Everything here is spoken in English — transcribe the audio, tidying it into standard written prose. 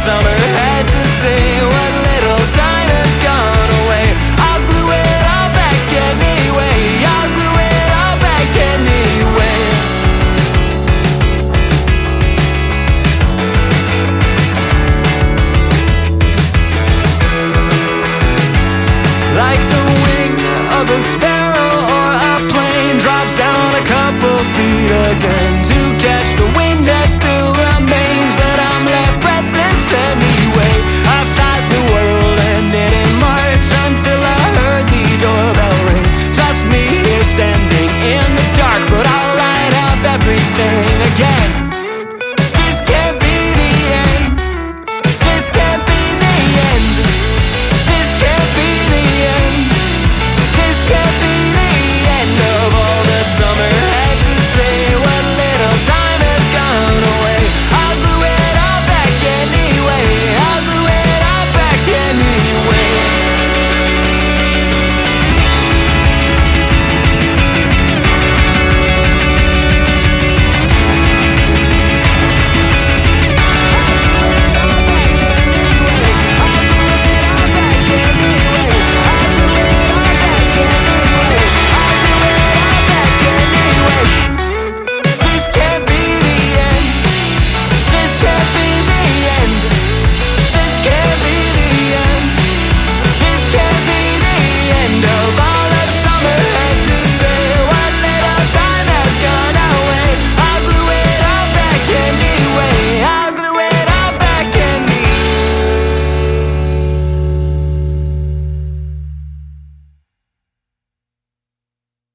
summer had to say what little time has gone away. I'll glue it all back anyway. I'll glue it all back anyway. Like the wing of a sparrow or a plane drops down a couple feet again to catch the wind